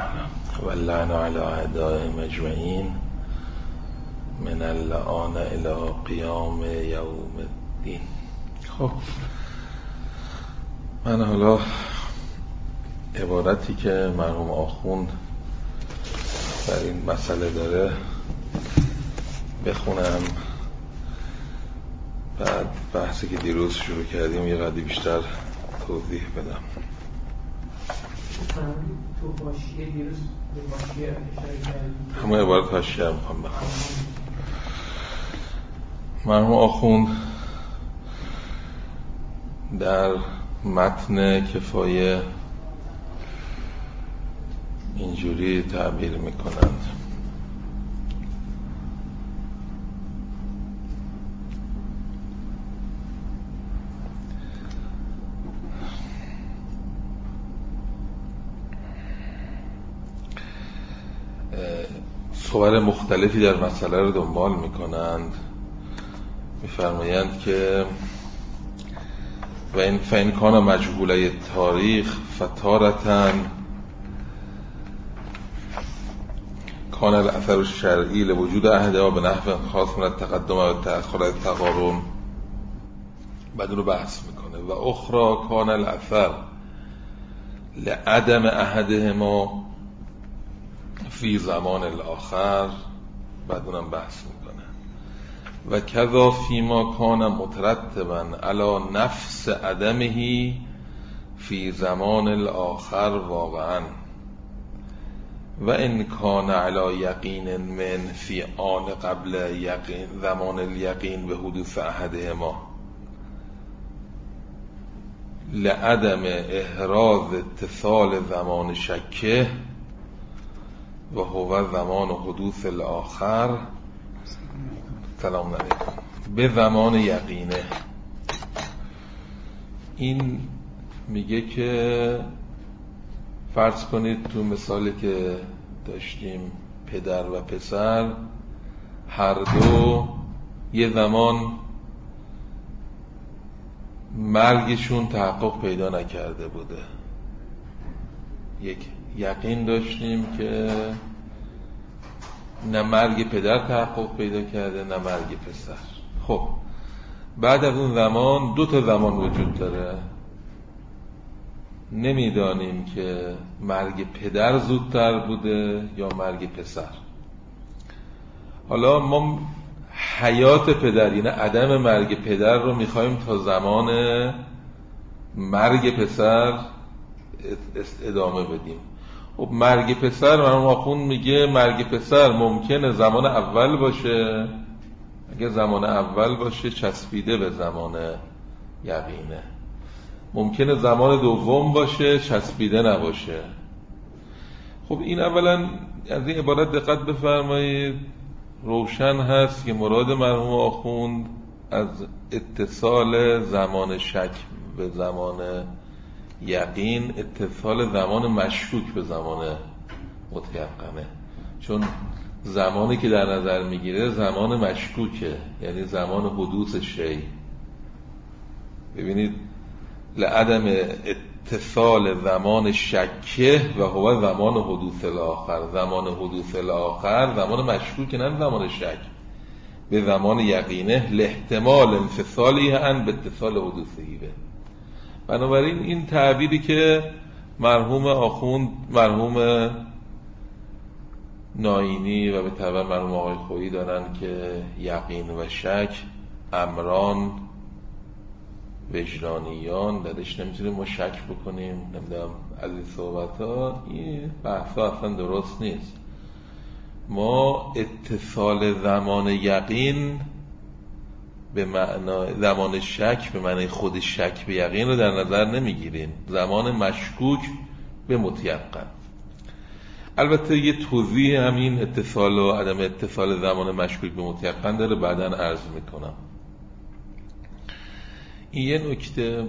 واللعن على اعدائهم اجمعین من الآن الى قیام یوم الدین. خب من حالا عبارتی که مرحوم آخوند در این مسئله داره بخونم، بعد بحثی که دیروز شروع کردیم یه قدری بیشتر توضیح بدم. تو حاشیه دیروز به حاشیه اشاره کردیم، همه عبارت حاشیه هم میخوام بخونم. مرحوم آخوند در متن کفایه اینجوری تعبیر میکنند: صور مختلفی در مسئله رو دنبال میکنند. میفرمایند که و این فین کان مجهوله تاریخ فتارتن کان الاثر الشرعی لوجود احدها به نحو خاص من التقدم و تأخر التقارن. بعد رو بحث میکنه و اخرى کان الاثر لعدم احدهما فی زمان الاخر. بعد اونم بحث میکنه و کذا فیما کان مترتبا علی نفس عدمه فی زمان الاخر واقعا و ان کان علی یقین من فی آن قبل یقین زمان الیقین به حدوث احدهما لعدم احراز اتصال زمان شکه و هو زمان حدوث الاخر سلام علیکم به زمان یقینه. این میگه که فرض کنید تو مثالی که داشتیم پدر و پسر هر دو یه زمان مرگشون تحقق پیدا نکرده بوده. یک یقین داشتیم که نه مرگ پدر تحقق پیدا کرده نه مرگ پسر. خب بعد از اون زمان دو تا زمان وجود داره. نمیدانیم که مرگ پدر زودتر بوده یا مرگ پسر. حالا ما حیات پدر یعنی عدم مرگ پدر رو میخوایم تا زمان مرگ پسر ادامه بدیم. خب مرگ پسر مرحوم آخوند میگه مرگ پسر ممکنه زمان اول باشه، اگه زمان اول باشه چسبیده به زمان یقینه. ممکنه زمان دوم باشه چسبیده نباشه. خب این اولا از این عبارت دقت بفرمایید روشن هست که مراد مرحوم آخوند از اتصال زمان شک به زمان یقین اتصال زمان مشکوک به زمان متیقنه. چون زمانی که در نظر میگیره زمان مشکوکه، یعنی زمان حدوث شی. ببینید لعدم اتصال زمان شکه و هو زمان حدوث الاخر. زمان حدوث الاخر زمان مشکوک نه زمان شک به زمان یقینه لاحتمال انفصالی هم به اتصال حدوثی به. بنابراین این تعبیری که مرحوم آخوند، مرحوم ناینی و به تبع مرحوم آقای خویی دارن که یقین و شک امران وجدانیان درش نمیتونیم ما شک بکنیم، نمیدونم از این صحبت ها این بحث ها اصلا درست نیست. ما اتصال زمان یقین به معنای زمان شک به معنای خود شک به یقین رو در نظر نمیگیریم، زمان مشکوک به متیقن. البته یه توضیح همین اتصال و عدم اتصال زمان مشکوک به متیقن داره، بعداً عرض میکنم. این یه نکته.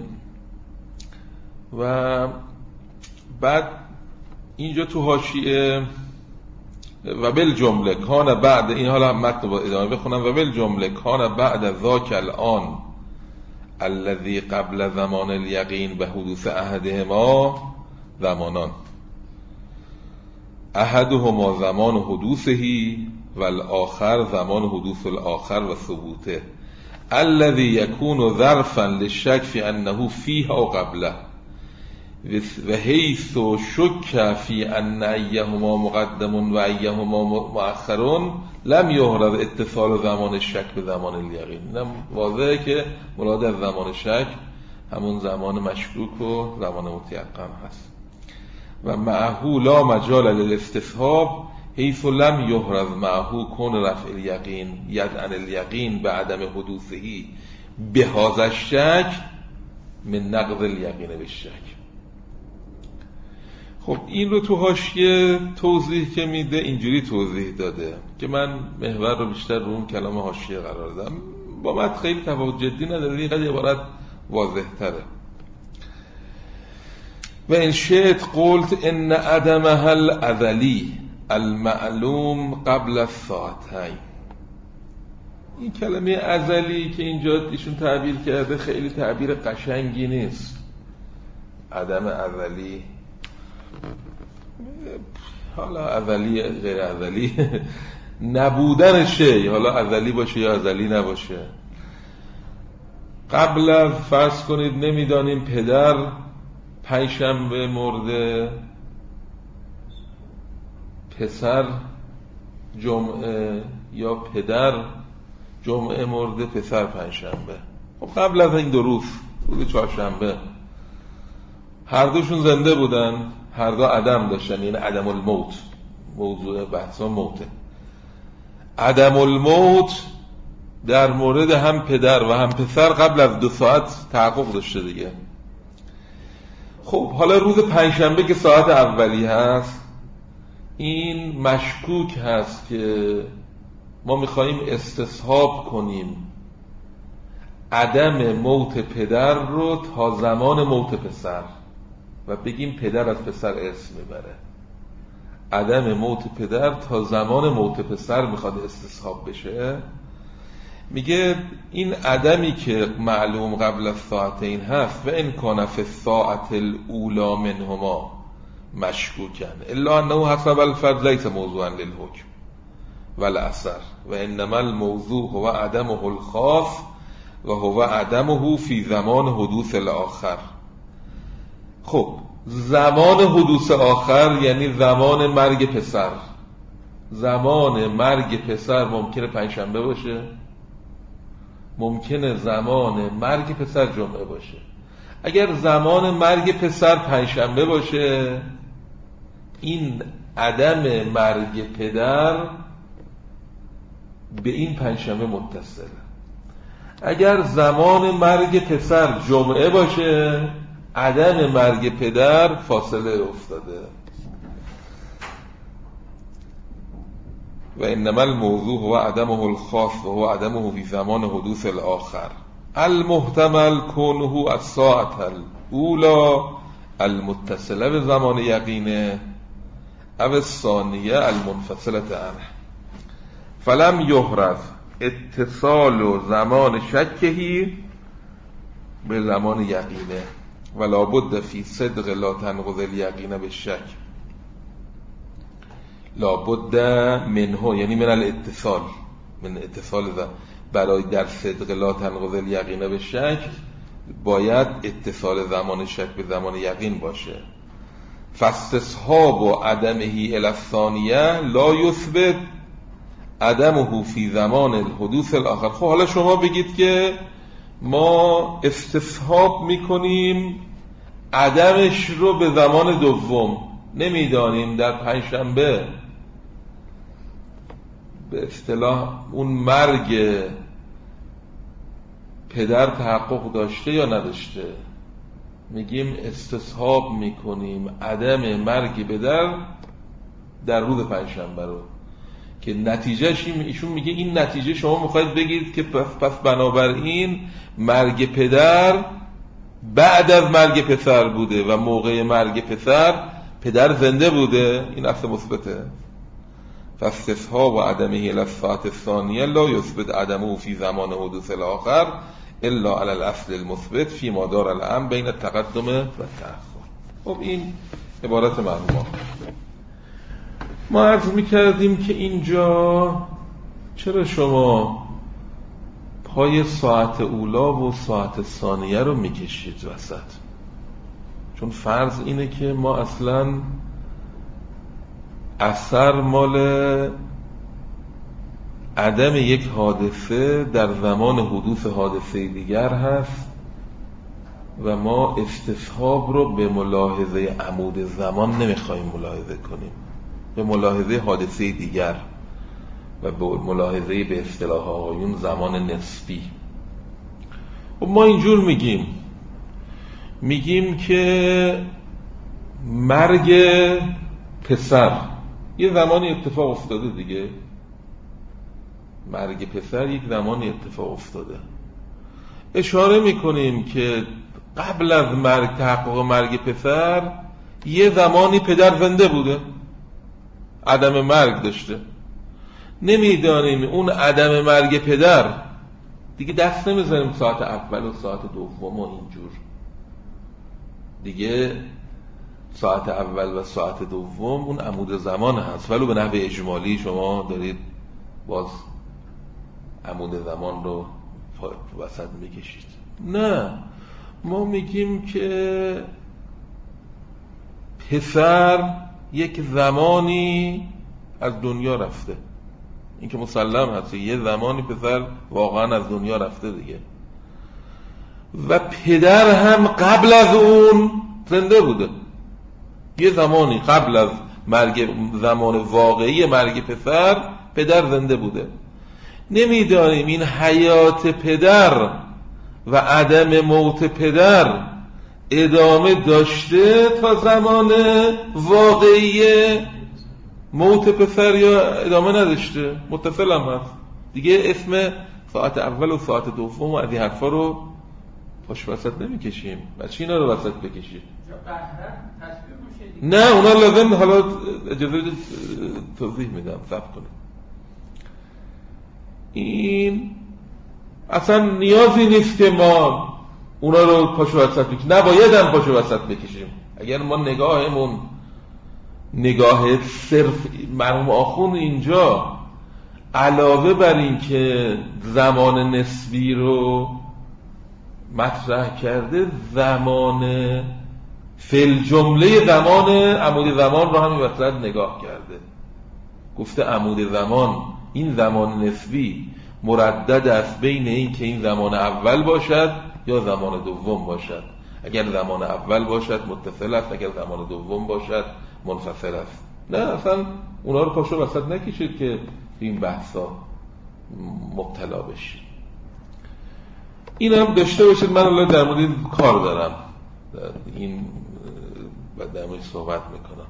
و بعد اینجا تو حاشیه و بالجمله کان بعد، این حالا متن با ادامه بخونم، و بالجمله کان بعد ذاک الان الذي قبل زمان الیقین به حدوث احدهما زمانان. احدهما زمان حدوثهی و الاخر زمان حدوث الاخر و ثبوته الذي يكون ظرفا للشك في انه فيه او قبله و حیث شک فی ان ایهما مقدم و ایهما مؤخر لم یحرز اتصال زمان شک به زمان الیقین. اینم واضحه که مراد از زمان شک همون زمان مشکوک و زمان متیقن هست. و معه لا مجال للاستصحاب حیث لم یحرز معه کون رفع الیقین یدعن الیقین به عدم حدوثهی به هذا الشک من نقض الیقین بالشک. خب این رو تو حاشیه توضیح که میده اینجوری توضیح داده که من محور رو بیشتر رو اون کلام حاشیه قرار دادم، با متن خیلی تفاوت جدی نداره، اینقدر عبارت واضح تره. و ان شئت قلت ان عدمها الازلی المعلوم قبل الساعتین. این کلمه ازلی که اینجا ایشون تعبیر کرده خیلی تعبیر قشنگی نیست. عدم ازلی، حالا ازلی غیر ازلی نبودن شی، حالا ازلی باشه یا ازلی نباشه. قبل از فرض کنید نمیدانیم پدر پنجشنبه مرده، پسر جمعه، یا پدر جمعه مرده پسر پنجشنبه. خب قبل از این دو روز چهارشنبه هر دوشون زنده بودن، هر دو عدم داشتن، یعنی عدم الموت. موضوع بحثا موته. عدم الموت در مورد هم پدر و هم پسر قبل از 2 ساعت تحقق داشته دیگه. خب حالا روز پنجشنبه که ساعت اولی هست، این مشکوک هست که ما میخواییم استصحاب کنیم عدم موت پدر رو تا زمان موت پسر و بگیم پدر از پسر اسم میبره. عدم موت پدر تا زمان موت پسر میخواد استصحاب بشه. میگه این عدمی که معلوم قبل از ساعتین هست و ان کان فی الساعة الاولی منهما مشکوکن الا انه حسب الفرد لیس موضوعا للحکم والاثر و انما الموضوع هو عدمه الخاص و هو عدمه فی زمان حدوث الاخر. خب زمان حدوث آخر یعنی زمان مرگ پسر. زمان مرگ پسر ممکنه پنجشنبه باشه، ممکنه زمان مرگ پسر جمعه باشه. اگر زمان مرگ پسر پنجشنبه باشه، این عدم مرگ پدر به این پنجشنبه متصله. اگر زمان مرگ پسر جمعه باشه، عدم مرگ پدر فاصله افتاده. و انما الموضوع هو عدمه الخاص و هو عدمه فی زمان حدوث الاخر المحتمل کونه الساعة الاولى المتصله به زمان یقینه او الثانیه المنفصله عنه فلم یحرز اتصال زمان شکهی به زمان یقینه ولا بد فی صدق لا تنقض الیقین بالشک. لا بد منه یعنی من الاتصال، من اتصال برای در صدق لا تنقض الیقین بالشک باید اتصال زمان شک به زمان یقین باشه. فاستصحاب و عدمه الی الثانیه لا یثبت عدمه فی زمان الحدوث الاخر. خب حالا شما بگید که ما استصحاب میکنیم عدمش رو به زمان دوم، نمیدانیم در پنجشنبه به اصطلاح اون مرگ پدر تحقق داشته یا نداشته، میگیم استصحاب میکنیم عدم مرگ پدر در روز پنجشنبه رو که نتیجهش ایشون میگه این نتیجه شما میخواید بگید که پس بنابراین مرگ پدر بعد از مرگ پسر بوده و موقع مرگ پدر زنده بوده. این اصل مثبته. فاستصحاب و عدمه الی الساعة الثانیه لا یثبت عدمه فی زمان حدوث الاخر الا علی الاصل المثبت فی ما دار الامر بین التقدم و التأخر. خب این عبارت مرحوم. ما عرض میکردیم که اینجا چرا شما پای ساعت اولا و ساعت ثانیه رو میکشید وسط؟ چون فرض اینه که ما اصلا اثر مال عدم یک حادثه در زمان حدوث حادثه دیگر هست و ما استصحاب رو به ملاحظه عمود زمان نمیخوایم ملاحظه کنیم، به ملاحظه حادثه دیگر و به ملاحظه به اصطلاح آقایون زمان نسبی. و ما اینجور میگیم که مرگ پسر یه زمانی اتفاق افتاده دیگه، مرگ پسر یک زمانی اتفاق افتاده. اشاره میکنیم که قبل از مرگ، تحقق مرگ پسر، یه زمانی پدر زنده بوده، عدم مرگ داشته. نمیدانیم اون عدم مرگ پدر دیگه دست نمیزنیم ساعت اول و ساعت دوم و اینجور دیگه. ساعت اول و ساعت دوم اون عمود زمان هست، ولو به نحو اجمالی شما دارید باز عمود زمان رو وسط میکشید. نه، ما میگیم که پسر یک زمانی از دنیا رفته، این که مسلم هست، یه زمانی پسر واقعا از دنیا رفته دیگه، و پدر هم قبل از اون زنده بوده. یه زمانی قبل از مرگ، زمان واقعی مرگ پسر، پدر زنده بوده. نمیدانیم این حیات پدر و عدم موت پدر ادامه داشته تا زمان واقعی موت پسر یا ادامه نداشته، متصل هم هست دیگه. اسم ساعت اول و ساعت دوم و از این حرفا رو پاش وسط نمی کشیم. بچه اینا رو وسط بکشیم. نه، اونا لازم، حالا اجازه توضیح میدم، صبر کنیم. این اصلا نیازی نیست که ما اونا رو پاشو وسط بکشیم، نباید هم پاشو وسط بکشیم. اگر ما نگاهمون نگاه صرف مرحوم آخوند اینجا علاوه بر این که زمان نسبی رو مطرح کرده، زمان فل جمله زمان عمود زمان رو هم این وسط نگاه کرده. گفته عمود زمان، این زمان نسبی مردد است بین این که این زمان اول باشد یا زمان دوم باشد. اگر زمان اول باشد متصل است، اگر زمان دوم باشد منفصل است. نه، اصلا اونا رو پاشو وسط نکشید که این بحثا مبتلا بشید. این هم داشته باشید. من الان در مورد این کار دارم، این در موردش صحبت میکنم.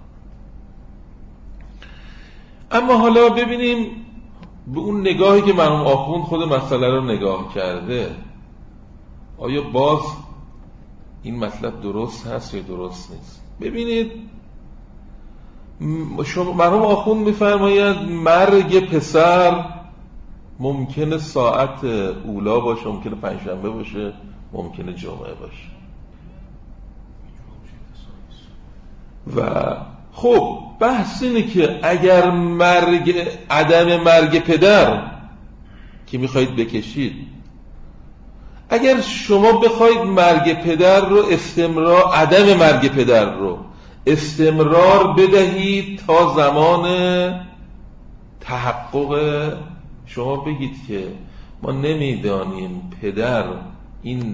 اما حالا ببینیم به اون نگاهی که مرحوم آخوند خود مسئله رو نگاه کرده، آیا باز این مطلب درست هست یا درست نیست؟ ببینید، مرحوم آخوند میفرماید مرگ پسر ممکنه ساعت اولا باشه، ممکنه پنجشنبه باشه، ممکنه جمعه باشه. و خب بحث اینه که اگر عدم مرگ پدر که میخواید بکشید، اگر شما بخواید مرگ پدر رو عدم مرگ پدر رو استمرار بدهید تا زمان تحقق، شما بگید که ما نمیدانیم پدر این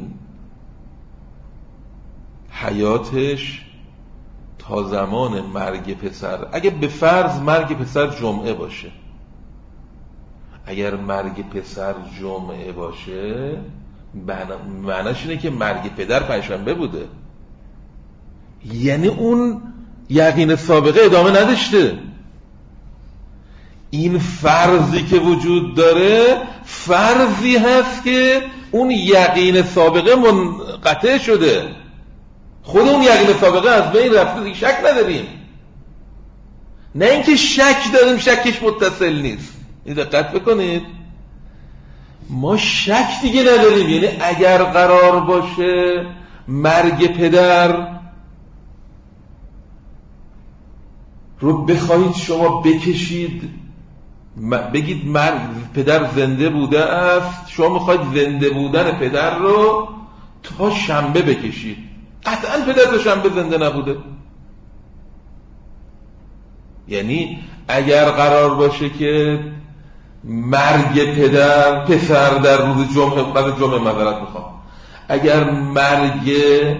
حیاتش تا زمان مرگ پسر، اگه به فرض مرگ پسر جمعه باشه، اگر مرگ پسر جمعه باشه معنیش اینه که مرگ پدر پنجشنبه بوده، یعنی اون یقین سابقه ادامه نداشته. این فرضی که وجود داره فرضی هست که اون یقین سابقه منقطع شده، خود اون یقین سابقه از بین رفته دیگه، شک نداریم. نه اینکه شک داریم شکش متصل نیست. این دقت بکنید، ما شک دیگه نداریم. یعنی اگر قرار باشه مرگ پدر رو بخواهید شما بکشید بگید پدر زنده بوده است، شما میخواید زنده بودن پدر رو تا شنبه بکشید. قطعا پدر تا شنبه زنده نبوده. یعنی اگر قرار باشه که مرگ پسر در روز جمعه، بعد جمعه معذرت میخوام، اگر مرگ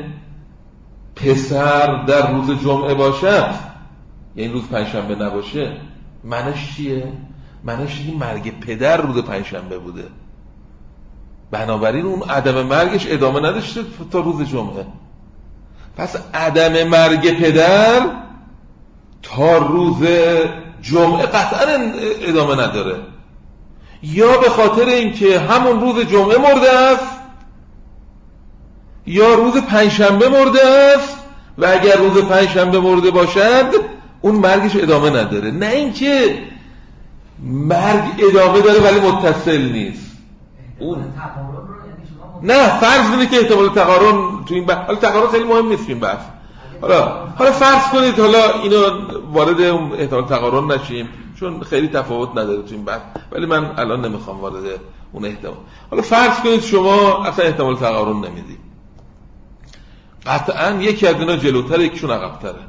پسر در روز جمعه باشد، یعنی روز پنجشنبه نباشه، معنیش چیه؟ معنیش این مرگ پدر روز پنجشنبه بوده، بنابراین اون عدم مرگش ادامه نداشته تا روز جمعه. پس عدم مرگ پدر تا روز جمعه قطعا ادامه نداره، یا به خاطر اینکه همون روز جمعه مرده است یا روز پنجشنبه مرده است، و اگر روز پنجشنبه مرده باشد اون مرگش ادامه نداره. نه اینکه مرگ ادامه داره ولی متصل نیست. اون نه، فرض کنید که احتمال تقارن تو این بحث، حالا تقارن خیلی مهم نیست این بحث، حالا فرض کنید، حالا اینو وارد احتمال تقارن نشیم چون خیلی تفاوت نداره تو این بحث، ولی من الان نمیخوام وارد اون احتمال. حالا فرض کنید شما اصلا احتمال تقارن نمیدید، قطعا یکی از اینا جلوتره یکیشون عقب‌تره،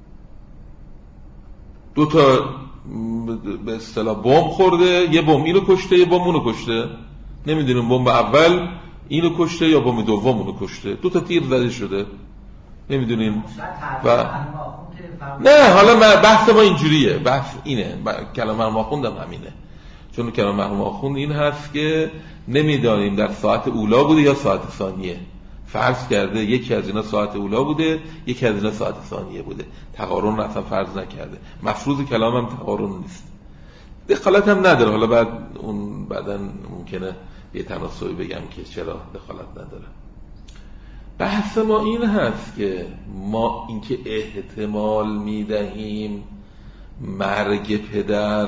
دو تا به اصطلاح بمب خورده، یه بمب اینو کشته یه بمب اونو کشته، نمیدونیم بمب اول اینو کشته یا بمب دوم اونو کشته، دو تا تیر زده شده، نمیدونیم. و نه، حالا بحث ما اینجوریه، بحث اینه، کلام مرحوم آخوندم همینه، چون کلام مرحوم آخوند این هست که نمیدانیم در ساعت اولا بوده یا ساعت ثانیه، فرض کرده یکی از اینا ساعت اولا بوده یکی از اینا ساعت ثانیه بوده، تقارن رو اصلا فرض نکرده، مفروض کلامم تقارن نیست، دخالت هم نداره. حالا بعداً ممکنه یه تناسبی بگم که چرا دخالت نداره. بحث ما این هست که ما اینکه احتمال میدهیم مرگ پدر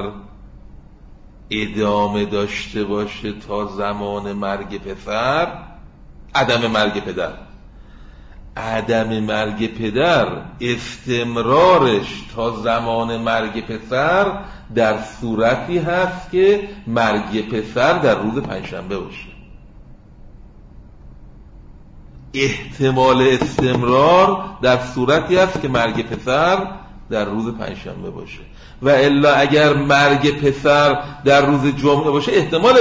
ادامه داشته باشه تا زمان مرگ پسر، عدم مرگ پدر استمرارش تا زمان مرگ پسر در صورتی هست که مرگ پسر در روز پنجشنبه باشه. احتمال استمرار در صورتی هست که مرگ پسر در روز پنجشنبه باشه، و الا اگر مرگ پسر در روز جمعه باشه احتمال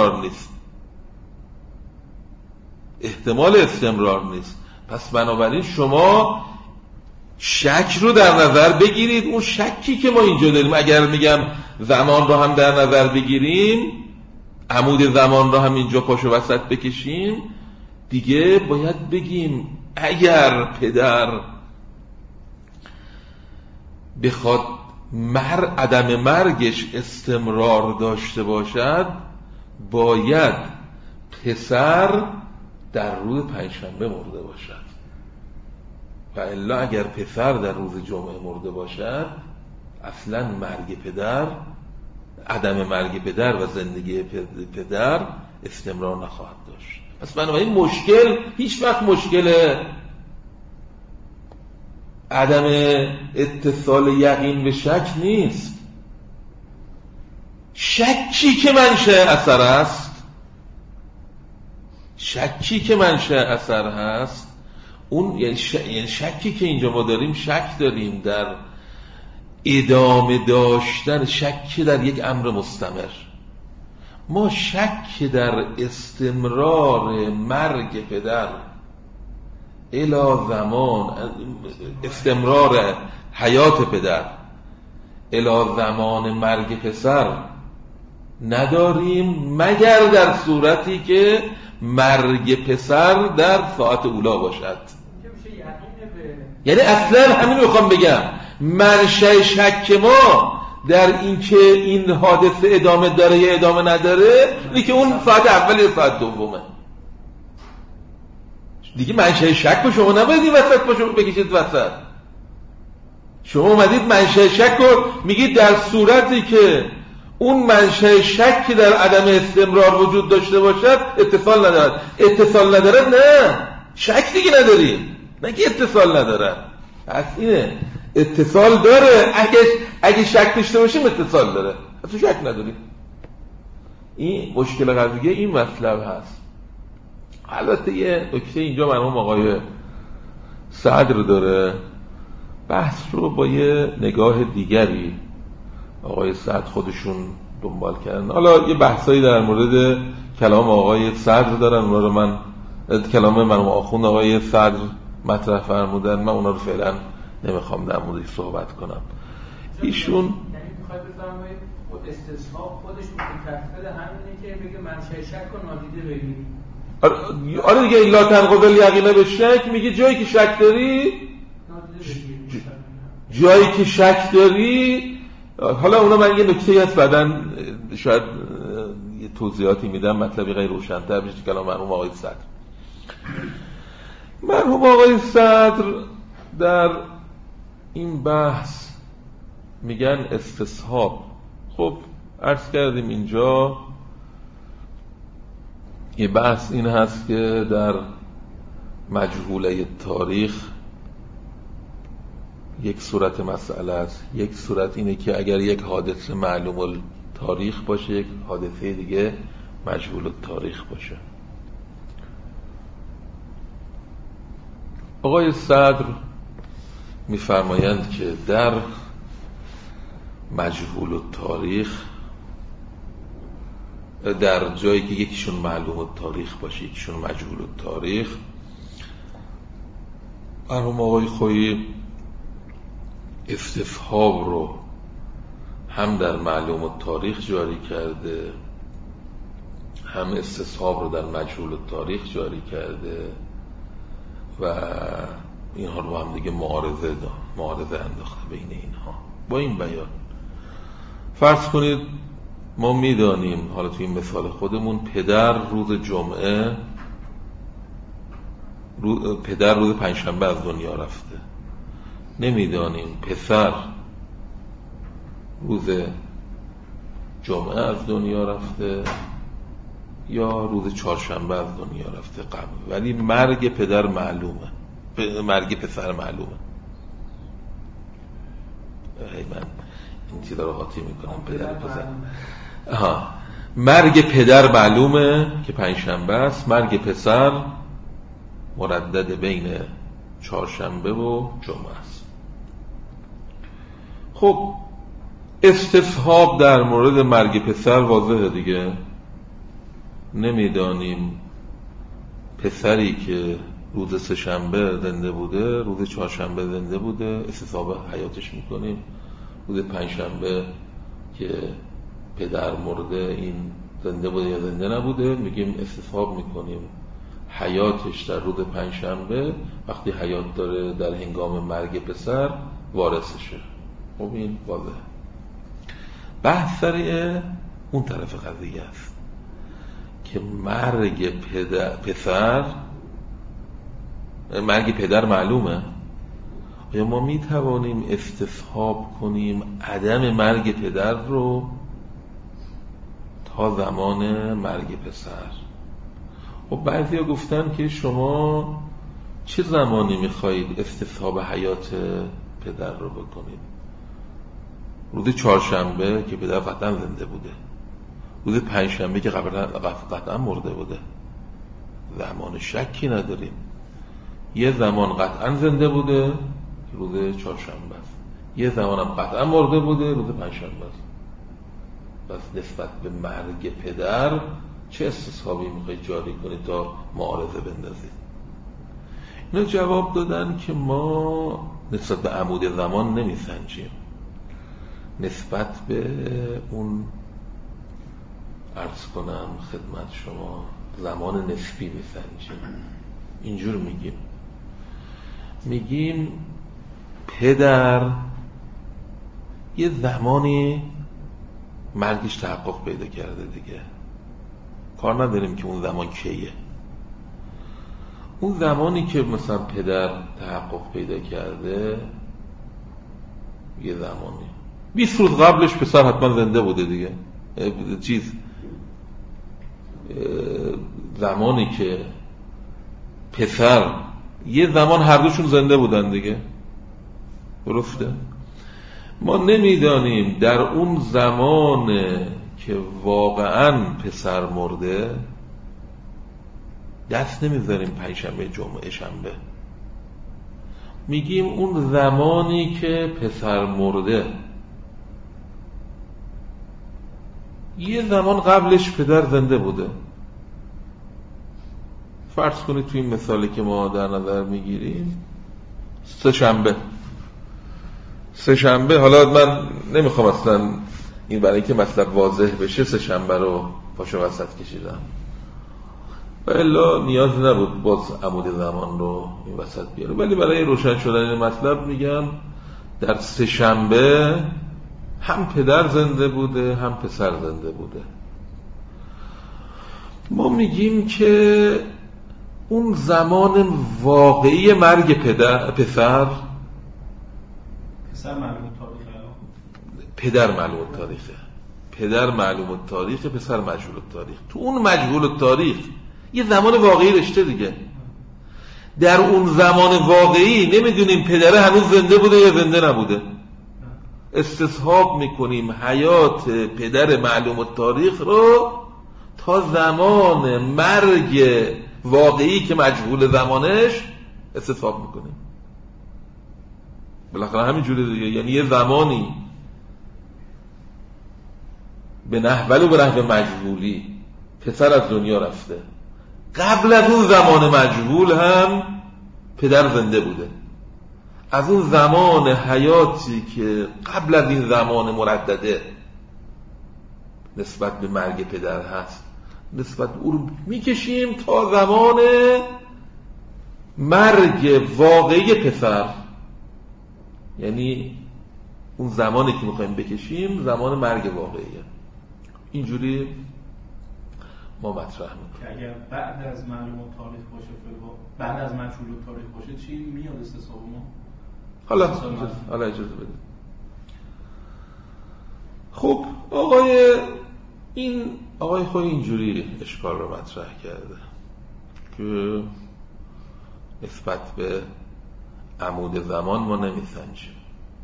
استمرار نیست. پس بنابراین شما شک رو در نظر بگیرید. اون شکی که ما اینجا داریم، اگر میگم زمان رو هم در نظر بگیریم، عمود زمان رو هم اینجا پاشو وسط بکشیم، دیگه باید بگیم اگر پدر بخواد عدم مرگش استمرار داشته باشد، باید پسر در روز پنجشنبه مرده باشد، و الا اگر پسر در روز جمعه مرده باشد اصلا عدم مرگ پدر و زندگی پدر استمرار نخواهد داشت. پس بنابراین مشکل هیچ وقت مشکل عدم اتصال یقین به شک نیست. شکی که منشأ اثر هست، اون یعنی شکی که اینجا ما داریم، شک داریم در ادامه داشتن، شک در یک امر مستمر. ما شک در استمرار مرگ پدر الی زمان، استمرار حیات پدر الی زمان مرگ پسر نداریم، مگر در صورتی که مرگ پسر در ساعت اولا باشد. یعنی اصلا همین رو میخوام بگم، منشأ شک ما در این که این حادثه ادامه داره یا ادامه نداره اینه که اون ساعت اول یا ساعت دومه. دیگه منشأ شک رو شما نباید این وسط باشه بکشید وسط. شما اومدید منشأ شک رو میگید در صورتی که اون منشأ شک که در عدم استمرار وجود داشته باشد اتصال ندارد. اتصال ندارد نه، شک دیگه نداریم، نه که اتصال ندارد. پس اینه اتصال داره، اگه شک داشته باشیم اتصال داره، اصلا شک نداریم. این مشکل قضیه این مطلب هست. البته یه نکته اینجا مرحوم آقای صدر داره، بحث رو با یه نگاه دیگری آقای صدر خودشون دنبال کردن. حالا یه بحثایی در مورد کلام آقای صدر دارن، اونا رو من کلام مرحوم آخوند آقای صدر مطرح فرمودن، من اونا رو فعلا نمیخوام در موردش صحبت کنم. ایشون یعنی میخواد بفرمایید خود استصحاب خودش متکفل همینه که بگه منشأ شک رو نادیده بگیری. آره دیگه، لا تنقض الیقین به شک، میگه جایی که شک داری جایی که شک داری. حالا اونا من یه نکته هست بعدن شاید یه توضیحاتی میدم مطلبی غیر روشن‌تر بشه. کلام مرحوم آقای صدر، مرحوم آقای صدر در این بحث میگن استصحاب. خب عرض کردیم اینجا یه بحث این هست که در مجهوله تاریخ یک صورت مسئله است. یک صورت اینه که اگر یک حادثه معلوم التاریخ باشه، یک حادثه دیگه مجهول التاریخ باشه. آقای صدر میفرمایند که در مجهول التاریخ، در جایی که یکیشون معلوم التاریخ باشه یکیشون مجهول التاریخ، مرحوم آقای خویی استصحاب رو هم در معلوم التاریخ جاری کرده، هم استصحاب رو در مجهول التاریخ جاری کرده و اینها رو هم دیگه معارضه انداخته بین اینها. با این بیان فرض کنید ما میدانیم، حالا توی این مثال خودمون، پدر روز پنجشنبه از دنیا رفته. نمیدانیم پسر روز جمعه از دنیا رفته یا روز چهارشنبه از دنیا رفته قبل، ولی مرگ پدر معلومه، مرگ پسر معلومه. من این چیزا رو قاطی میکنم. پدر پسر مرگ پدر معلومه که پنجشنبه است، مرگ پسر مردد بین چهارشنبه و جمعه است. خب استصحاب در مورد مرگ پسر واضحه دیگه. نمیدانیم پسری که روز سه‌شنبه زنده بوده روز چهارشنبه زنده بوده، استصحاب حیاتش میکنیم. روز پنجشنبه که پدر مرده این زنده بوده یا زنده نبوده، میگیم استصحاب میکنیم حیاتش در روز پنجشنبه وقتی حیات داره در هنگام مرگ پسر وارثشه. خب این واضحه. بحث سر اون طرف قضیه است که مرگ پدر معلومه. آیا ما می توانیم استصحاب کنیم عدم مرگ پدر رو تا زمان مرگ پسر؟ خب بعضیا گفتن که شما چه زمانی میخواهید استصحاب حیات پدر رو بکنید؟ روز چهارشنبه که پدر قطعا زنده بوده، روز پنجشنبه که قطعا مرده بوده، زمان شکی نداریم. یه زمان قطعا زنده بوده روز چهارشنبه است، یه زمان هم قطعا مرده بوده روز پنجشنبه است. پس نسبت به مرگ پدر چه استصحابی میخواید جاری کنید تا معارضه بندازید؟ اینا جواب دادن که ما نسبت به عمود زمان نمیسنجیم، نسبت به اون عرض کنم خدمت شما زمان نسبی میسنجیم. اینجور میگیم پدر یه زمانی مرگش تحقق پیدا کرده دیگه، کار نداریم که اون زمان کیه. اون زمانی که مثلا پدر تحقق پیدا کرده یه زمانی 20 روز قبلش پسر حتما زنده بوده دیگه. زمانی که پسر یه زمان هر دوشون زنده بودن دیگه، درسته؟ ما نمیدانیم در اون زمان که واقعا پسر مرده دست نمیذاریم پنجشنبه، جمعه، شنبه. میگیم اون زمانی که پسر مرده یه زمان قبلش پدر زنده بوده. فرض کنید توی این مثالی که ما در نظر میگیریم سه شنبه، حالا من نمیخوام اصلا این برای که مطلب واضح بشه سه شنبه رو پاشو وسط کشیدم و الا نیاز نبود باز عمود زمان رو این وسط بیاره، ولی برای روشن شدن این مطلب میگم در سه شنبه هم پدر زنده بوده هم پسر زنده بوده. ما میگیم که اون زمان واقعی مرگ پسر پدر معلوم التاریخه، پدر معلوم التاریخه، پسر مجهول التاریخ. تو اون مجهول التاریخ یه زمان واقعی رشته دیگه. در اون زمان واقعی نمیدونیم پدره هنوز زنده بوده یا زنده نبوده. استصحاب میکنیم حیات پدر معلوم التاریخ رو تا زمان مرگ واقعی که مجهول زمانش استصحاب میکنیم. بالاخره همین جوری دیگه، یعنی یه زمانی به نحو مجهولی پسر از دنیا رفته، قبل از اون زمان مجهول هم پدر زنده بوده. از اون زمان حیاتی که قبل از این زمان مردده نسبت به مرگ پدر هست، نسبت او رو میکشیم تا زمان مرگ واقعی پسر، یعنی اون زمانی که میخوایم بکشیم زمان مرگ واقعیه. اینجوری ما مطرح میکنیم که اگر بعد از معلوم التاریخ باشه، بعد از مجهول التاریخ باشه چی میاد استصحاب ما؟ حالا اجازه بدید. خب آقای خود اینجوری اشکال رو مطرح کرده که نسبت به عمود زمان ما نمیسنجیم.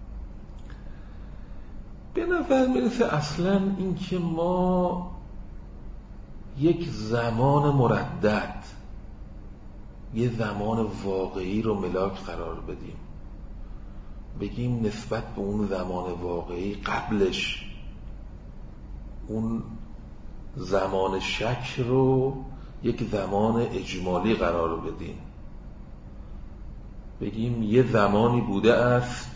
به نظر میرسه اصلا این که ما یک زمان مردد، یه زمان واقعی رو ملاک قرار بدیم، بگیم نسبت به اون زمان واقعی قبلش اون زمان شک رو یک زمان اجمالی قرار بدیم، بگیم یه زمانی بوده است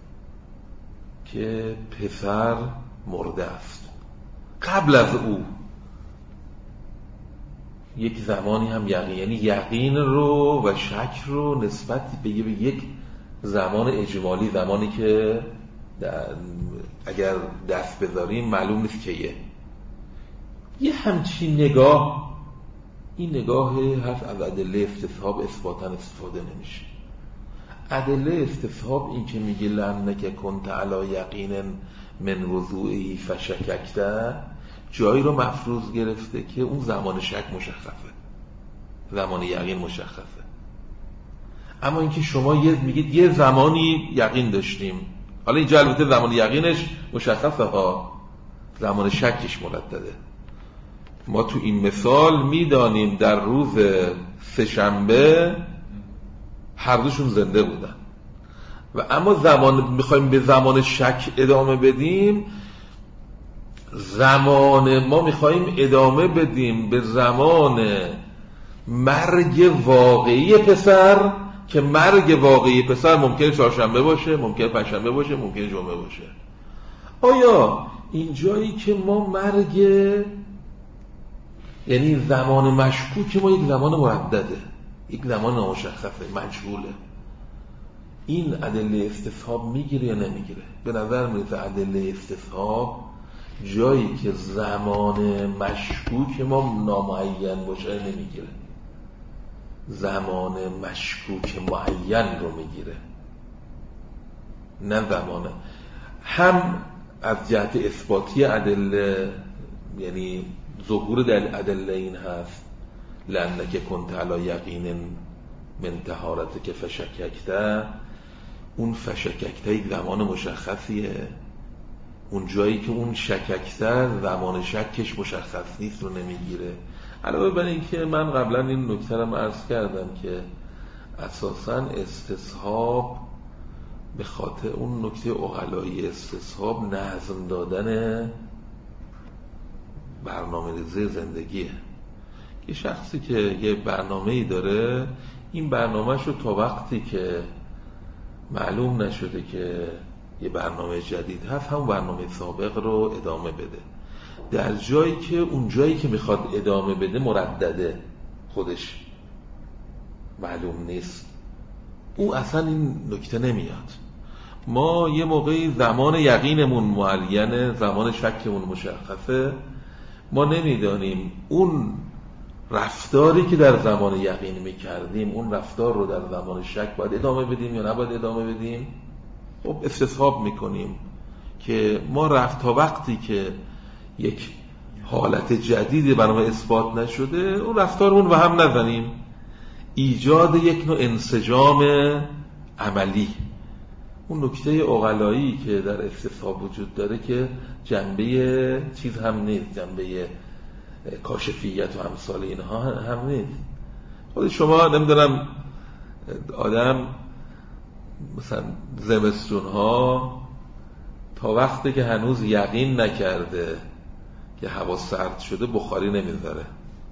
که پسر مرده است، قبل از او یک زمانی هم یعنی یقین رو و شک رو نسبت به یک زمان اجمالی، زمانی که اگر دست بذاریم معلوم نیست کیه. یه همچین نگاه، این نگاه هست از ادله استصحاب اثباتاً استفاده نمیشه. ادله استصحاب این که میگه لأنک کنت علی یقین من وضوعه فشککت، جایی رو مفروض گرفته که اون زمان شک مشخصه، زمان یقین مشخصه. اما اینکه شما میگید یه زمانی یقین داشتیم، حالا اینجا البته زمان یقینش مشخصه ها، زمان شکش مردده. ما تو این مثال میدانیم در روز سه شنبه هر دوشون زنده بودن و اما میخوایم به زمان شک ادامه بدیم، ما میخوایم ادامه بدیم به زمان مرگ واقعی پسر، که مرگ واقعی پسر ممکنه چهارشنبه باشه، ممکنه پنجشنبه باشه، ممکنه جمعه باشه. آیا این جایی که ما مرگ، یعنی زمان مشکوک ما یک زمان مردده، یک زمان نامشخصه، مجهوله، این ادله استصحاب میگیره یا نمیگیره؟ به نظر میرسه ادله استصحاب جایی که زمان مشکوک ما نامعین باشه نمیگیره، زمان مشکوک معین رو میگیره، نه زمان. هم از جهت اثباتی ادله، یعنی ظهور در ادله این هست لأنک کنت علی یقین من طهارتک فشککت، اون فشکک‌تر یک زمان مشخصیه، اون جایی که اون شکک‌تر زمان شکش مشخص نیست رو نمیگیره. علاوه بر این که من قبلا این نکته رو عرض کردم که اساساً استصحاب به خاطر اون نکته عقلایی استصحاب نظم دادن برنامه‌ریزی زندگیه. یه شخصی که یه برنامه‌ای داره، این برنامه‌ش رو تا وقتی که معلوم نشده که یه برنامه جدید هست همون برنامه سابق رو ادامه بده. در جایی که اون جایی که میخواد ادامه بده مردده، خودش معلوم نیست، او اصلا این نکته نمیاد. ما یه موقعی زمان یقینمون معینه، زمان شکمون مشخصه، ما نمیدانیم اون رفتاری که در زمان یقین میکردیم اون رفتار رو در زمان شک باید ادامه بدیم یا نباید ادامه بدیم. خب استصحاب میکنیم که ما تا وقتی که یک حالت جدیدی برای اثبات نشده اون رفتارمون رو هم نزنیم. ایجاد یک نوع انسجام عملی، اون نکته عقلایی که در استصحاب وجود داره که جنبه چیز هم نیست، جنبه کاشفیت و امثال اینها هم نیست. خود شما نمیدونم آدم مثلا زمستون ها تا وقتی که هنوز یقین نکرده که هوا سرد شده بخاری نمیذاره،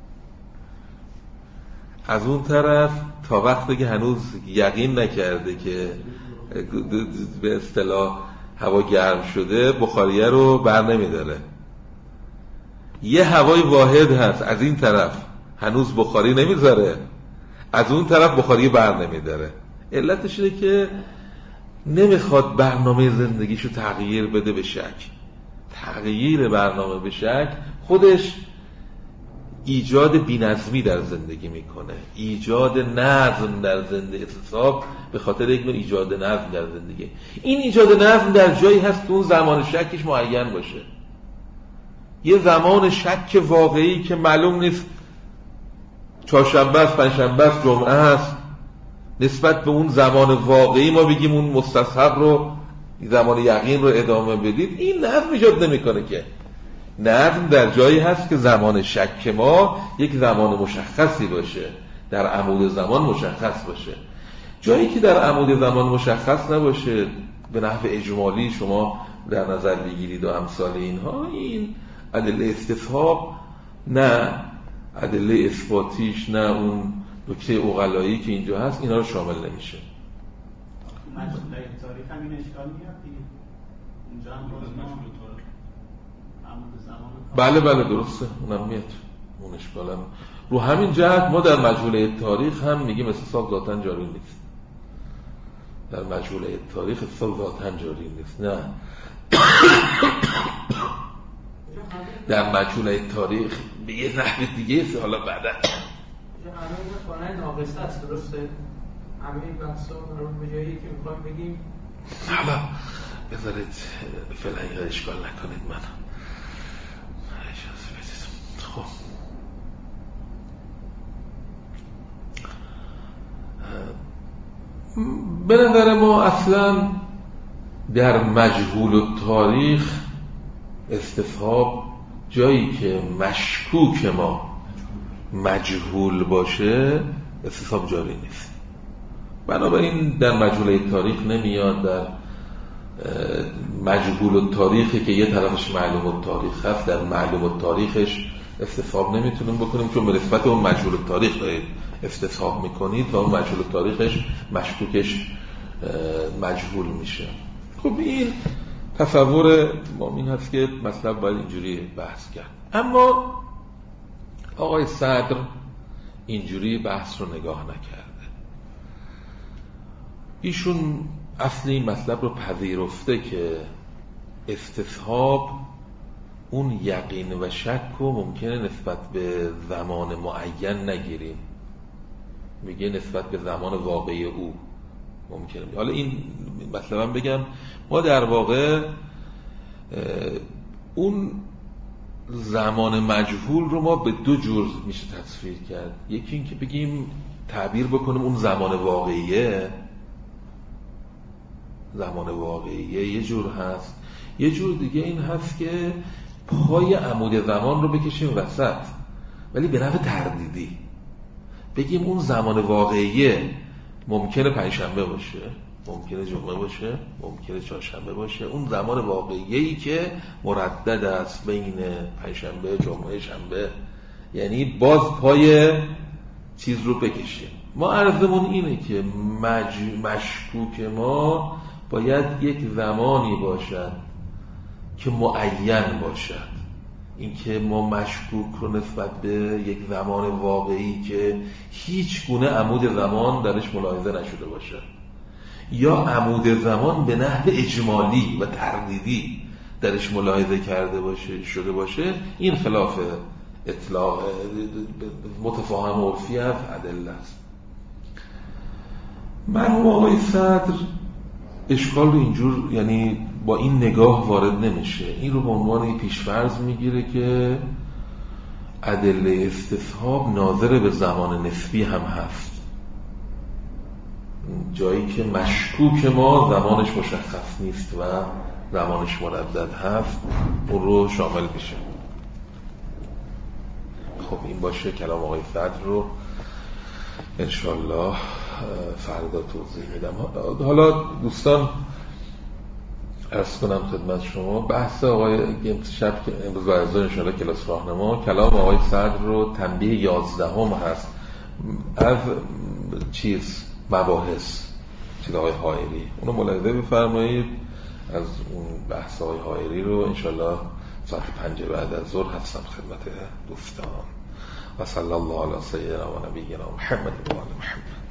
از اون طرف تا وقتی که هنوز یقین نکرده که به اصطلاح هوا گرم شده بخاریه رو بر نمیداره. یه هوای واحد هست، از این طرف هنوز بخاری نمیذاره، از اون طرف بخاری بر نمیداره. علتش اینه که نمیخواد برنامه زندگیشو تغییر بده به شک. تغییر برنامه به شک خودش ایجاد بی‌نظمی در زندگی میکنه، ایجاد نظم در زندگی. استصحاب به خاطر یک نوع ایجاد نظم در زندگی. این ایجاد نظم در جایی هست که اون زمان شکش معین باشه. یه زمان شک واقعی که معلوم نیست چهارشنبه است، پنجشنبه است، جمعه است، نسبت به اون زمان واقعی ما بگیم اون مستصحب رو، زمان یقین رو ادامه بدید. این نظم ایجاد نمیکنه که. نظم در جایی هست که زمان شک ما یک زمان مشخصی باشه، در عمود زمان مشخص باشه. جایی که در عمود زمان مشخص نباشه به نحو اجمالی شما در نظر بگیرید و امثال اینها، این ادله استصحاب نه ادله اثباتیش نه اون نکته عقلایی که اینجا هست اینا رو شامل نمیشه. مجموعه تاریخ هم این اشکال میاد دیگه. اونجا هم باز بله درسته، اونم میاد، اون اشکال هم رو همین جهت ما در مجهوله تاریخ هم میگیم استصحاب ذاتاً جاری نیست. در مجهوله تاریخ استصحاب ذاتاً جاری نیست، نه. در مجهوله تاریخ به یه نحو دیگه است. حالا بعدا همه این خانه ناقصه است، درسته؟ همه این بحثا رو به جایی که میخوایم بگیم حالا بذارید فعلا اشکال نکنید، من اجازه بدید. خب به نظر ما اصلا در مجهول التاریخ استصحاب جایی که مشکوک ما مجهول باشه استصحاب جاری نیست. بنابراین در مجهول تاریخ نمیاد. در مجهول التاریخی که یه طرفش معلوم التاریخ هست در معلوم التاریخش استصحاب نمیتونیم بکنیم، چون به نسبت اون مجهول التاریخ دارید استصحاب میکنید و اون مجهول التاریخش مشکوکش مجهول میشه. خب این تصور ما این هست که مطلب باید اینجوری بحث کرد. اما آقای صدر اینجوری بحث رو نگاه نکرده. ایشون اصلی مطلب رو پذیرفته که استصحاب اون یقین و شک رو ممکنه نسبت به زمان معین نگیریم، میگه نسبت به زمان واقعی او ممکنه. حالا این مثلا بگم ما در واقع اون زمان مجهول رو ما به دو جور میشه تصویر کرد. یکی این که بگیم تعبیر بکنیم اون زمان واقعیه زمان واقعیه یه جور هست، یه جور دیگه این هست که پای عمود زمان رو بکشیم وسط ولی به نحو تردیدی بگیم اون زمان واقعیه ممکنه پنجشنبه باشه، ممکنه جمعه باشه، ممکنه چهارشنبه باشه، اون زمان واقعیه‌ای که مردد است بین پنجشنبه، جمعه، شنبه، یعنی باز پای چیز رو بکشیم. ما عرضمون اینه که مشکوک ما باید یک زمانی باشد که معین باشد. اینکه ما مشکوک رو نسبت به یک زمان واقعی که هیچ گونه عمود زمان درش ملاحظه نشده باشه یا عمود زمان به نحو اجمالی و تردیدی درش ملاحظه شده باشه، این خلاف اطلاق متفاهم عرفی از ادله است. مرحوم آقای صدر اشکال رو اینجور، یعنی با این نگاه وارد نمیشه، این رو به عنوان پیشفرض میگیره که ادله استصحاب ناظر به زمان نسبی هم هست، جایی که مشکوک ما زمانش مشخص نیست و زمانش مردد هست اون رو شامل میشه. خب این باشه کلام آقای صدر رو انشالله فردا توضیح میدم. حالا دوستان عرض کنم خدمت شما بحث آقای شب که امروز وعظه انشالله کلاس راهنما کلام آقای صدر رو تنبیه 11 هست از مباحث چیز آقای حائری، اونو ملاحظه بفرمایید. از اون بحث آقای حائری رو انشالله ساعت 5 بعد از ظهر هستم خدمت دوستان. و صلی الله علی سیدنا و نبینا محمد و آل محمد.